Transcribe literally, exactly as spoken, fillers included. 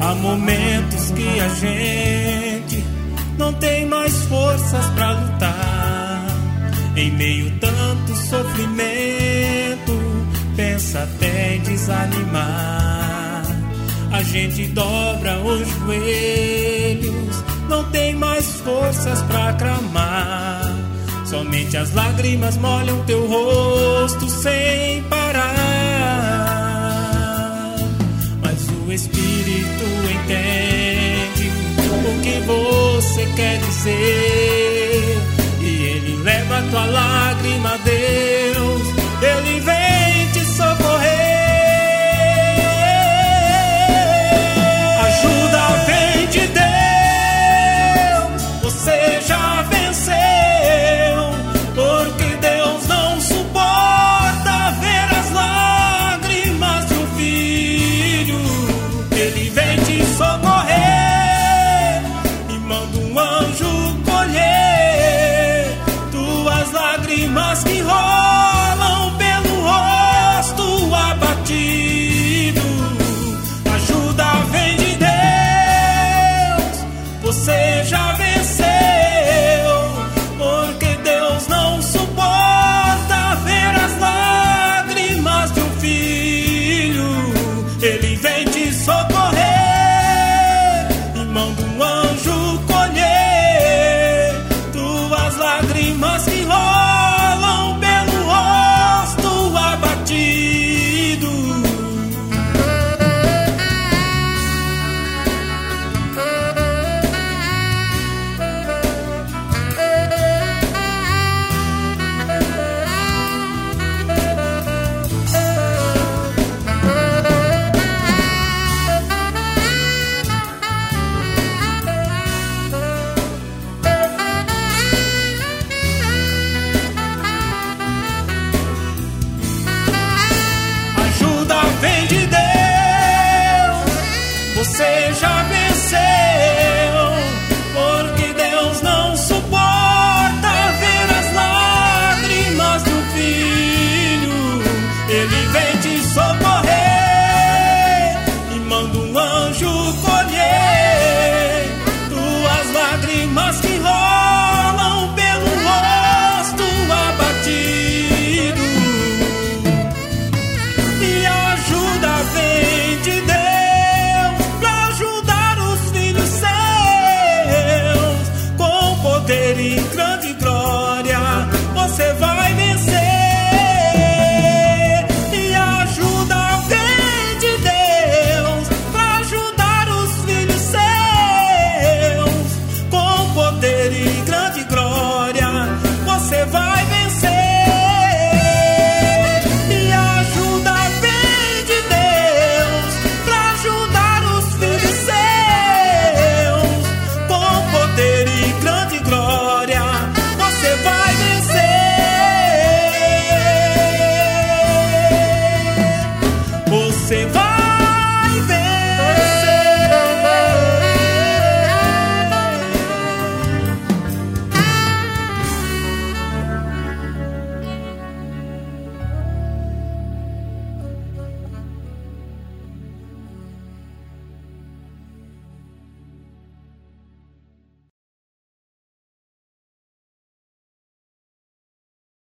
Há momentos que a gente não tem mais forças pra lutar. Em meio tanto sofrimento, pensa até em desanimar. A gente dobra os joelhos, não tem mais forças pra clamar. Somente as lágrimas molham teu rosto sem parar. Mas o Espírito entende o que você quer dizer, e Ele leva tua lágrima a Deus, Ele vem te socorrer. Ajuda vem de Deus, você já venceu, porque Deus não suporta ver as lágrimas de um filho. Ele vem te socorrer e manda um anjo colher tuas lágrimas que rolam pelo rosto abatido. Ajuda vem de Deus, você já venceu, porque Deus não suporta ver as lágrimas de um filho. Ele vem te socorrer e manda um anjo colher tuas lágrimas